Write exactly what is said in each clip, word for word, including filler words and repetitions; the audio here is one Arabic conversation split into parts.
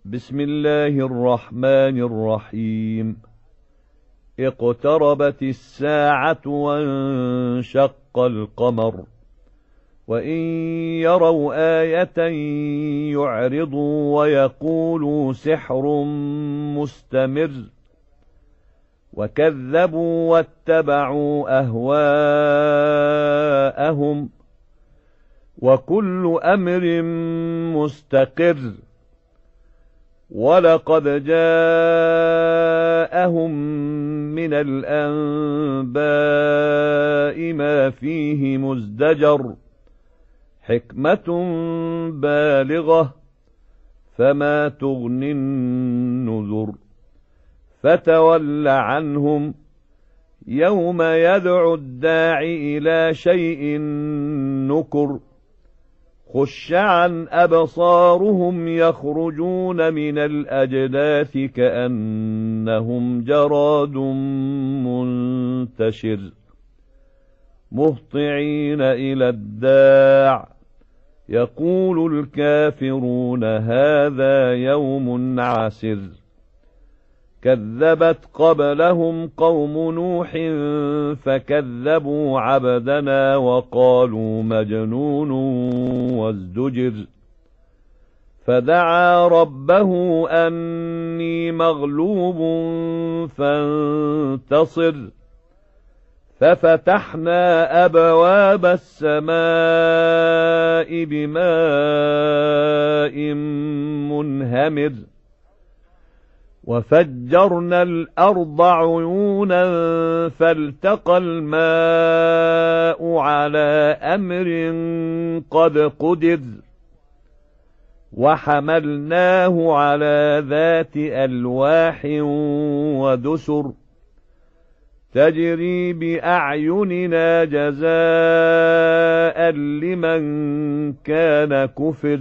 بسم الله الرحمن الرحيم. اقتربت الساعة وانشق القمر وإن يروا آية يعرضوا ويقولوا سحر مستمر وكذبوا واتبعوا أهواءهم وكل أمر مستقر ولقد جاءهم من الأنباء ما فيه مزدجر حكمة بالغة فما تغني النذر فتول عنهم يوم يدعو الداع إلى شيء نكر خش عن أبصارهم يخرجون من الأجداث كأنهم جراد منتشر مهطعين إلى الداع يقول الكافرون هذا يوم عسر كذبت قبلهم قوم نوح فكذبوا عبدنا وقالوا مجنون وازدجر فدعا ربه أني مغلوب فانتصر ففتحنا أبواب السماء بماء منهمر وفجرنا الأرض عيونا فالتقى الماء على أمر قد قدر وحملناه على ذات ألواح ودسر تجري بأعيننا جزاء لمن كان كفر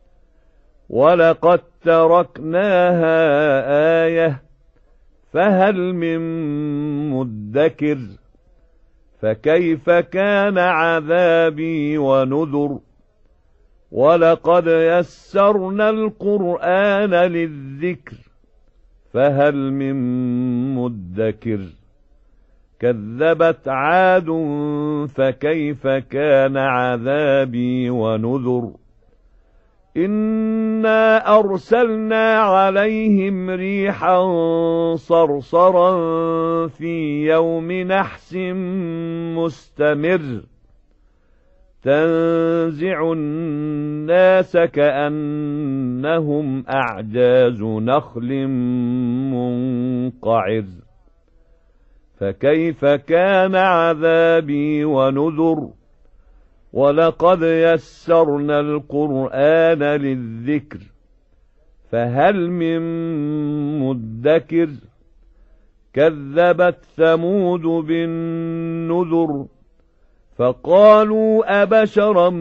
ولقد تركناها آية فهل من مدكر فكيف كان عذابي ونذر ولقد يسرنا القرآن للذكر فهل من مدكر كذبت عاد فكيف كان عذابي ونذر إنا أرسلنا عليهم ريحا صرصرا في يوم نحس مستمر تنزع الناس كأنهم أعجاز نخل منقعر فكيف كان عذابي ونذر ولقد يسرنا القرآن للذكر فهل من مدكر كذبت ثمود بالنذر فقالوا أبشرا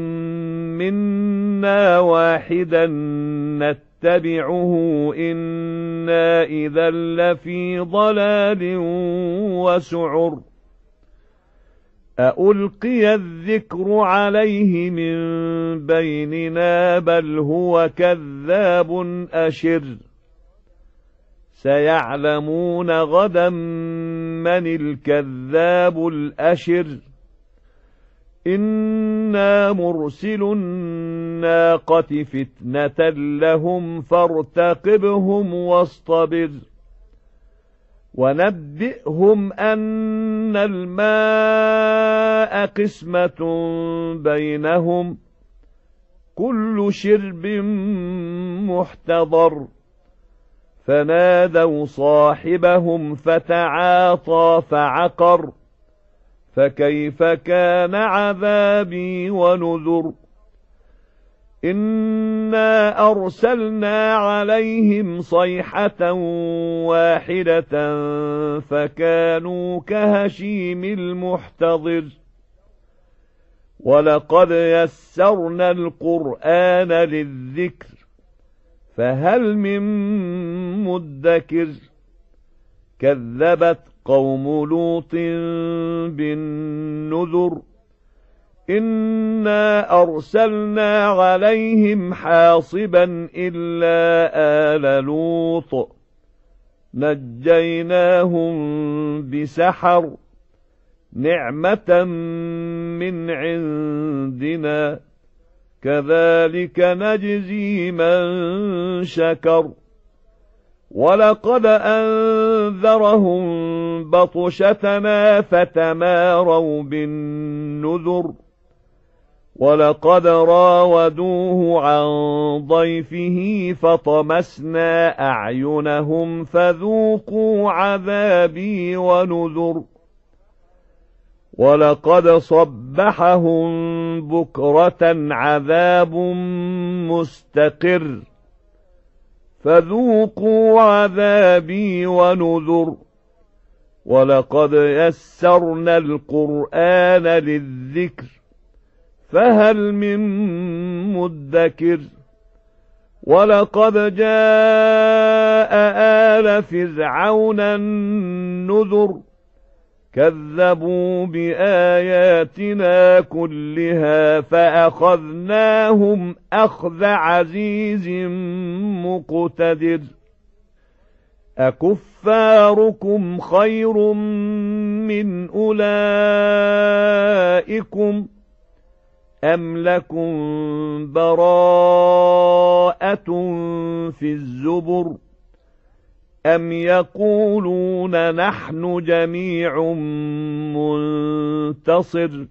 منا واحدا نتبعه إنا إذا لفي ضلال وسعر أألقي الذكر عليه من بيننا بل هو كذاب أشر سيعلمون غدا من الكذاب الأشر إنا مرسل الناقة فتنة لهم فارتقبهم واصطبر ونبئهم أن الماء قسمة بينهم كل شرب محتضر فنادوا صاحبهم فتعاطى فعقر فكيف كان عذابي ونذر إنا أرسلنا عليهم صيحة واحدة فكانوا كهشيم المحتضر ولقد يسرنا القرآن للذكر فهل من مدكر كذبت قوم لوط بالنذر إنا أرسلنا عليهم حاصبا إلا آل لوط نجيناهم بسحر نعمة من عندنا كذلك نجزي من شكر ولقد أنذرهم بطشتنا فتماروا بالنذر ولقد راودوه عن ضيفه فطمسنا أعينهم فذوقوا عذابي ونذر ولقد صبحهم بكرة عذاب مستقر فذوقوا عذابي ونذر ولقد يسرنا القرآن للذكر فهل من مدكر ولقد جاء آل فرعون النذر كذبوا بآياتنا كلها فأخذناهم أخذ عزيز مقتدر أكفاركم خير من أولئكم أم لكم براءة في الزبر أم يقولون نحن جميع منتصر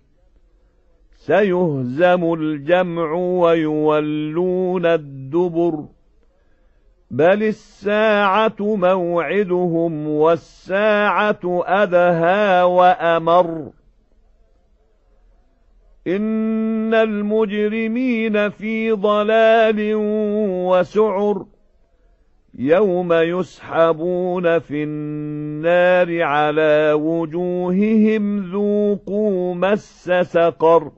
سيهزم الجمع ويولون الدبر بل الساعة موعدهم والساعة أدهى وأمر إن المجرمين في ضلال وسعر يوم يسحبون في النار على وجوههم ذوقوا مس سقر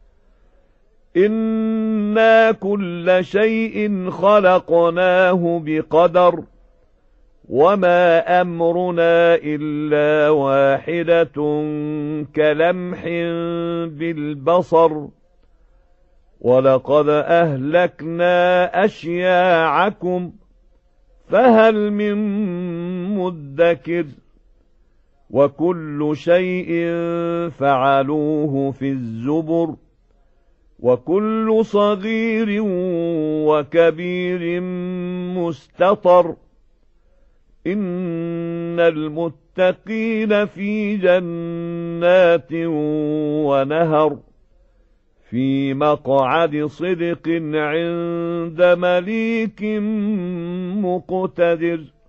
إنا كل شيء خلقناه بقدر وما أمرنا إلا واحدة كلمح بالبصر ولقد أهلكنا أشياعكم فهل من مدكر وكل شيء فعلوه في الزبر وكل صغير وكبير مستطر إن المتقين في جنات ونهر في مقعد صدق عند مليك مقتدر